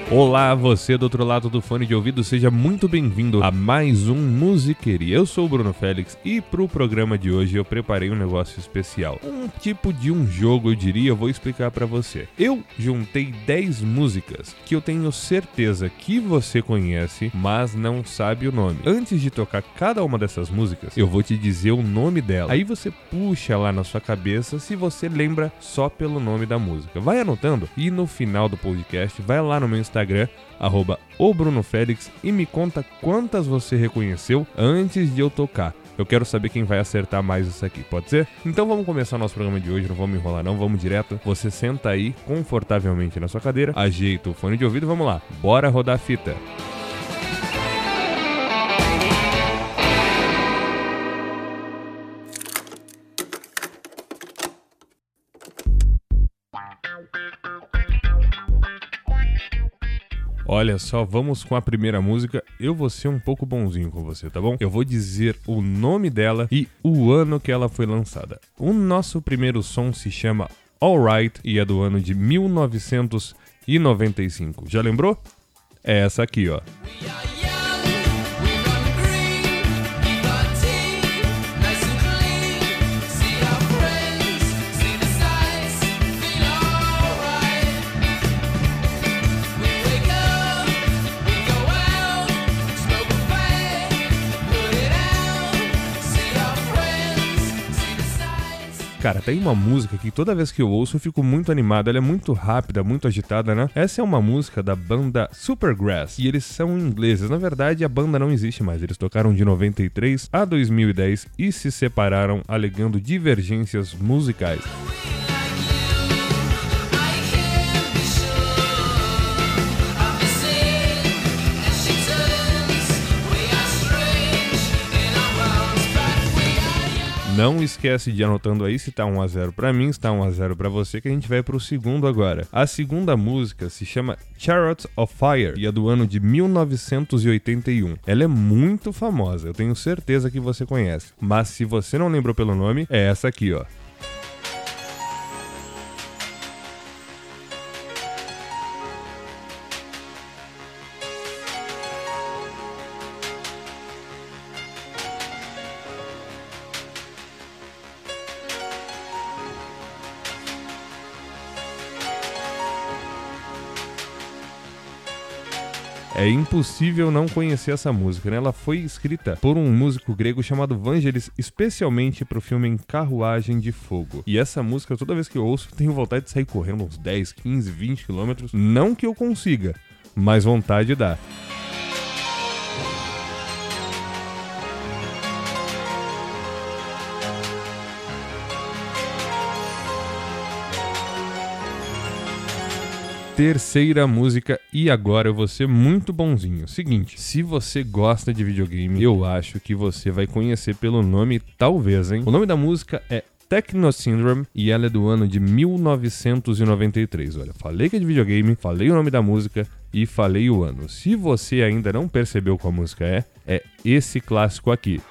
Olá, você do outro lado do fone de ouvido, seja muito bem-vindo a mais um Musiqueria. Eu sou o Bruno Félix e pro programa de hoje eu preparei um negócio especial. Um tipo de um jogo, eu diria, eu vou explicar pra você. Eu juntei 10 músicas que eu tenho certeza que você conhece, mas não sabe o nome. Antes de tocar cada uma dessas músicas, eu vou te dizer o nome dela. Aí você puxa lá na sua cabeça se você lembra só pelo nome da música. Vai anotando e no final do podcast, vai lá no meu Instagram, @obrunofelix, e me conta quantas você reconheceu antes de eu tocar. Eu quero saber quem vai acertar mais isso aqui, pode ser? Então vamos começar o nosso programa de hoje, não vamos enrolar não, vamos direto. Você senta aí confortavelmente na sua cadeira, ajeita o fone de ouvido, vamos lá, bora rodar a fita. Olha só, vamos com a primeira música. Eu vou ser um pouco bonzinho com você, tá bom? Eu vou dizer o nome dela e o ano que ela foi lançada. O nosso primeiro som se chama Alright e é do ano de 1995. Já lembrou? É essa aqui, ó. Cara, tem uma música que toda vez que eu ouço eu fico muito animado, ela é muito rápida, muito agitada, né? Essa é uma música da banda Supergrass e eles são ingleses. Na verdade, a banda não existe mais, eles tocaram de 93 a 2010 e se separaram alegando divergências musicais. Não esquece de ir anotando aí se tá 1-0 pra mim, se tá 1-0 pra você, que a gente vai pro segundo agora. A segunda música se chama Chariots of Fire e é do ano de 1981. Ela é muito famosa, eu tenho certeza que você conhece. Mas se você não lembrou pelo nome, é essa aqui, ó. É impossível não conhecer essa música, né? Ela foi escrita por um músico grego chamado Vangelis, especialmente pro filme Carruagem de Fogo. E essa música, toda vez que eu ouço, tenho vontade de sair correndo uns 10, 15, 20 quilômetros. Não que eu consiga, mas vontade dá. Terceira música, e agora eu vou ser muito bonzinho. Seguinte, se você gosta de videogame, eu acho que você vai conhecer pelo nome, talvez, hein? O nome da música é Techno Syndrome e ela é do ano de 1993. Olha, falei que é de videogame, falei o nome da música e falei o ano. Se você ainda não percebeu qual música é esse clássico aqui.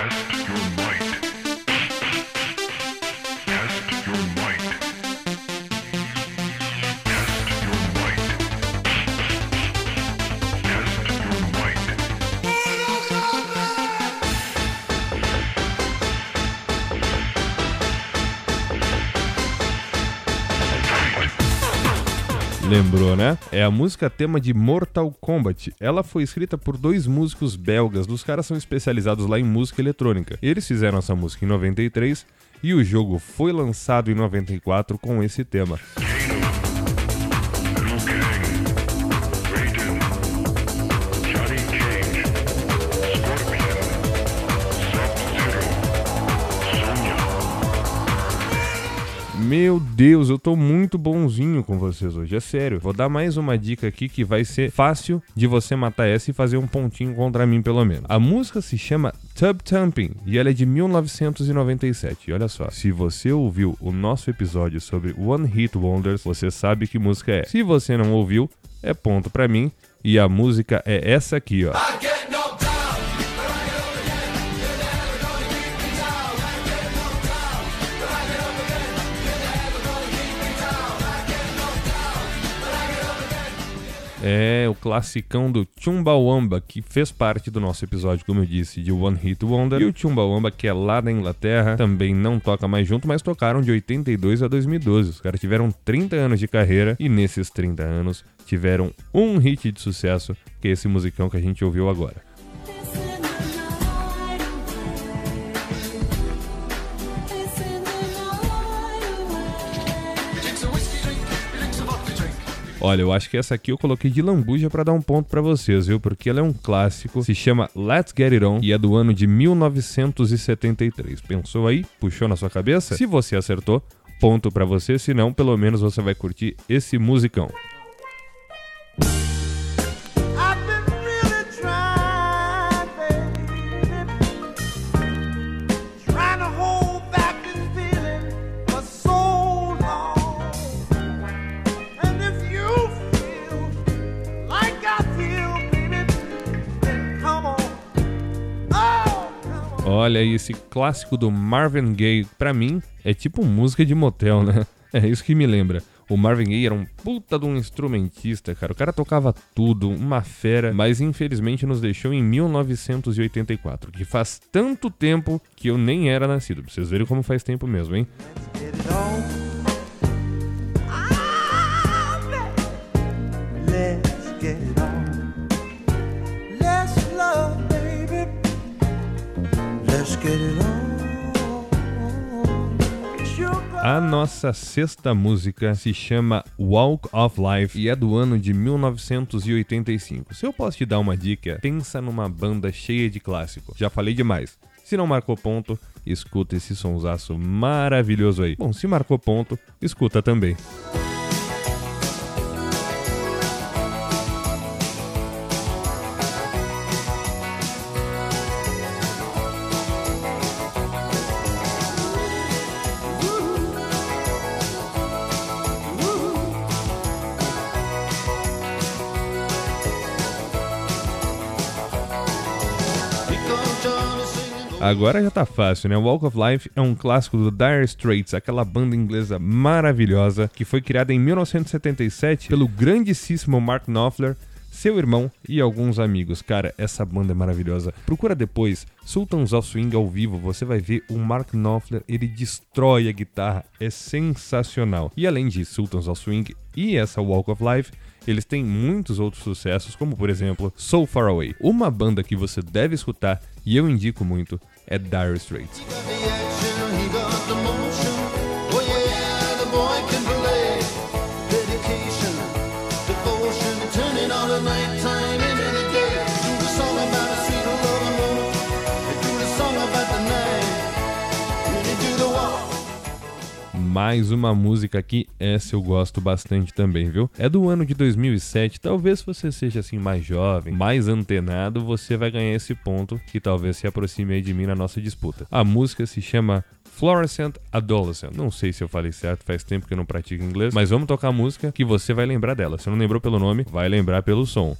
Lembrou, né? É a música tema de Mortal Kombat. Ela foi escrita por dois músicos belgas. Os caras são especializados lá em música eletrônica. Eles fizeram essa música em 93 e o jogo foi lançado em 94 com esse tema. Meu Deus, eu tô muito bonzinho com vocês hoje, é sério. Vou dar mais uma dica aqui que vai ser fácil de você matar essa e fazer um pontinho contra mim, pelo menos. A música se chama Tub Thumping e ela é de 1997. E olha só, se você ouviu o nosso episódio sobre One Hit Wonders, você sabe que música é. Se você não ouviu, é ponto pra mim. E a música é essa aqui, ó. É o classicão do Chumbawamba, que fez parte do nosso episódio, como eu disse, de One Hit Wonder. E o Chumbawamba, que é lá da Inglaterra, também não toca mais junto, mas tocaram de 82 a 2012. Os caras tiveram 30 anos de carreira e nesses 30 anos tiveram um hit de sucesso, que é esse musicão que a gente ouviu agora. Olha, eu acho que essa aqui eu coloquei de lambuja pra dar um ponto pra vocês, viu? Porque ela é um clássico, se chama Let's Get It On e é do ano de 1973. Pensou aí? Puxou na sua cabeça? Se você acertou, ponto pra você, se não, pelo menos você vai curtir esse musicão. Olha aí, esse clássico do Marvin Gaye, pra mim, é tipo música de motel, né? É isso que me lembra. O Marvin Gaye era um puta de um instrumentista, cara. O cara tocava tudo, uma fera, mas infelizmente nos deixou em 1984, que faz tanto tempo que eu nem era nascido. Pra vocês verem como faz tempo mesmo, hein? A nossa sexta música se chama Walk of Life e é do ano de 1985. Se eu posso te dar uma dica, pensa numa banda cheia de clássico. Já falei demais. Se não marcou ponto, escuta esse sonsaço maravilhoso aí. Bom, se marcou ponto, escuta também. Agora já tá fácil, né? Walk of Life é um clássico do Dire Straits, aquela banda inglesa maravilhosa que foi criada em 1977 pelo grandíssimo Mark Knopfler, seu irmão e alguns amigos. Cara, essa banda é maravilhosa. Procura depois Sultans of Swing ao vivo, você vai ver o Mark Knopfler, ele destrói a guitarra, é sensacional. E além de Sultans of Swing e essa Walk of Life, eles têm muitos outros sucessos, como por exemplo So Far Away. Uma banda que você deve escutar, e eu indico muito, é Dire Straits. Mais uma música aqui, essa eu gosto bastante também, viu? É do ano de 2007, talvez você seja assim mais jovem, mais antenado, você vai ganhar esse ponto que talvez se aproxime aí de mim na nossa disputa. A música se chama Fluorescent Adolescent. Não sei se eu falei certo, faz tempo que eu não pratico inglês, mas vamos tocar a música que você vai lembrar dela. Se não lembrou pelo nome, vai lembrar pelo som.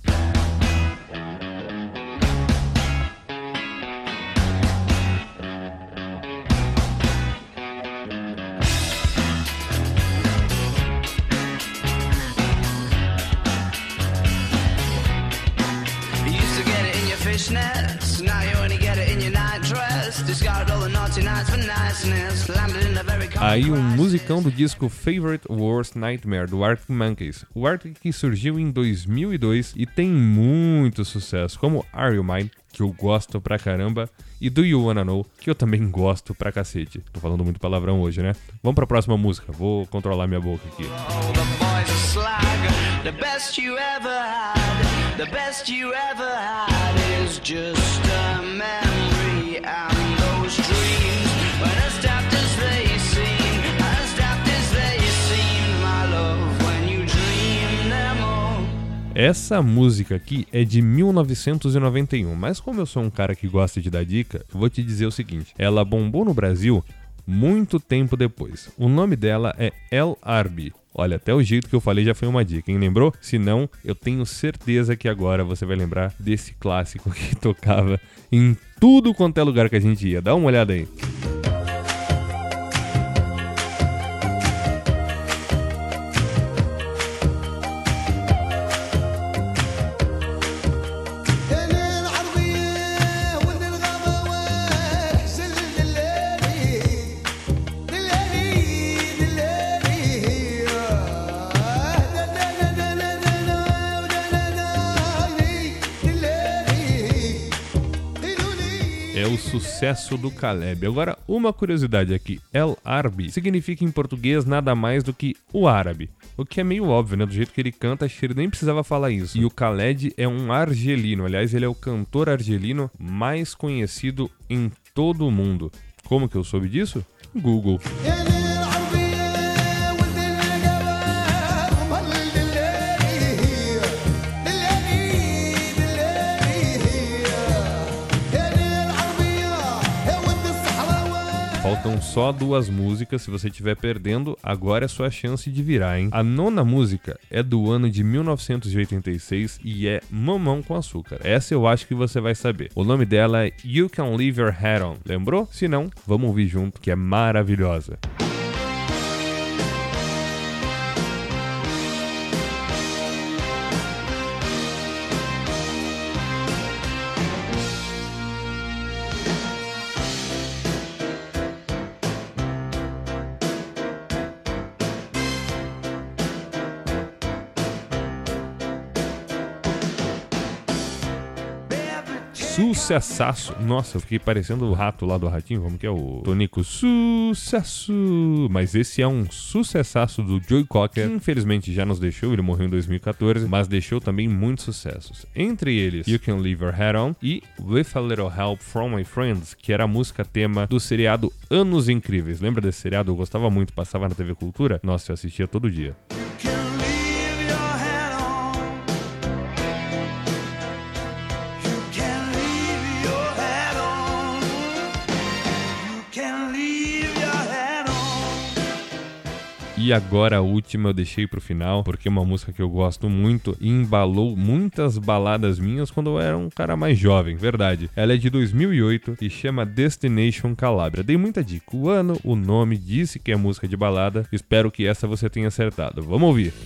Aí um musicão do disco Favorite Worst Nightmare, do Arctic Monkeys. O Arctic surgiu em 2002 e tem muito sucesso, como Are You Mine, que eu gosto pra caramba, e Do You Wanna Know, que eu também gosto pra cacete. Tô falando muito palavrão hoje, né? Vamos pra próxima música, vou controlar minha boca aqui. The best you ever had, the best you ever had is just a memory, and those dreams were as daft as they seem, my love, when you dream them all. Essa música aqui é de 1991, mas como eu sou um cara que gosta de dar dica, vou te dizer o seguinte, ela bombou no Brasil muito tempo depois. O nome dela é El Arbi. Olha, até o jeito que eu falei já foi uma dica, hein? Lembrou? Se não, eu tenho certeza que agora você vai lembrar desse clássico que tocava em tudo quanto é lugar que a gente ia. Dá uma olhada aí. sucesso do Caleb. Agora, uma curiosidade aqui. El Arbi significa em português nada mais do que o árabe. O que é meio óbvio, né? Do jeito que ele canta, acho que ele nem precisava falar isso. E o Khaled é um argelino. Aliás, ele é o cantor argelino mais conhecido em todo o mundo. Como que eu soube disso? Google. Faltam só 2 músicas, se você estiver perdendo, agora é sua chance de virar, hein? A 9ª música é do ano de 1986 e é Mamão com Açúcar. Essa eu acho que você vai saber. O nome dela é You Can Leave Your Hat On. Lembrou? Se não, vamos ouvir junto, que é maravilhosa. Sucessaço. Nossa, eu fiquei parecendo o rato lá do Ratinho, como que é o Tonico? Sucesso. Mas esse é um sucessaço do Joey Cocker, que infelizmente já nos deixou, ele morreu em 2014, mas deixou também muitos sucessos. Entre eles, You Can Leave Your Hat On e With a Little Help From My Friends, que era a música tema do seriado Anos Incríveis. Lembra desse seriado? Eu gostava muito, passava na TV Cultura. Nossa, eu assistia todo dia. E agora a última eu deixei pro final, porque é uma música que eu gosto muito e embalou muitas baladas minhas quando eu era um cara mais jovem, verdade. Ela é de 2008 e chama Destination Calabria. Dei muita dica, o ano, o nome, disse que é música de balada. Espero que essa você tenha acertado. Vamos ouvir.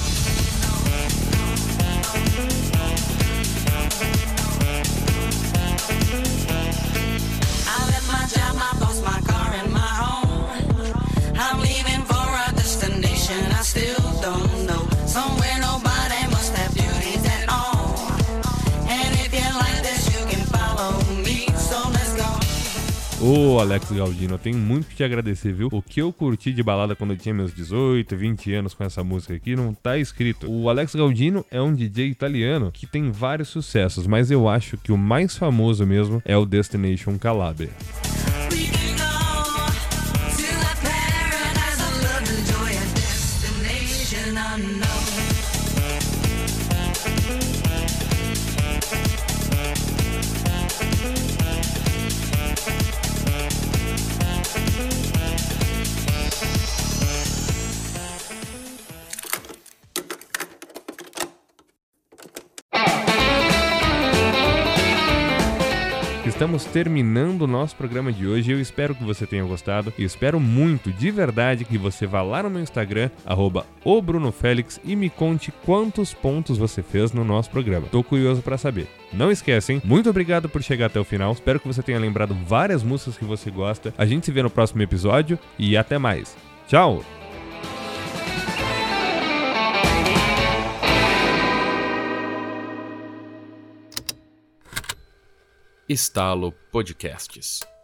Ô, Alex Galdino, eu tenho muito que te agradecer, viu? O que eu curti de balada quando eu tinha meus 18, 20 anos com essa música aqui não tá escrito. O Alex Galdino é um DJ italiano que tem vários sucessos, mas eu acho que o mais famoso mesmo é o Destination Calabria. Estamos terminando o nosso programa de hoje. Eu espero que você tenha gostado e espero muito, de verdade, que você vá lá no meu Instagram, @obrunofelix, e me conte quantos pontos você fez no nosso programa. Tô curioso pra saber. Não esquece, hein? Muito obrigado por chegar até o final. Espero que você tenha lembrado várias músicas que você gosta. A gente se vê no próximo episódio e até mais. Tchau! Estalo Podcasts.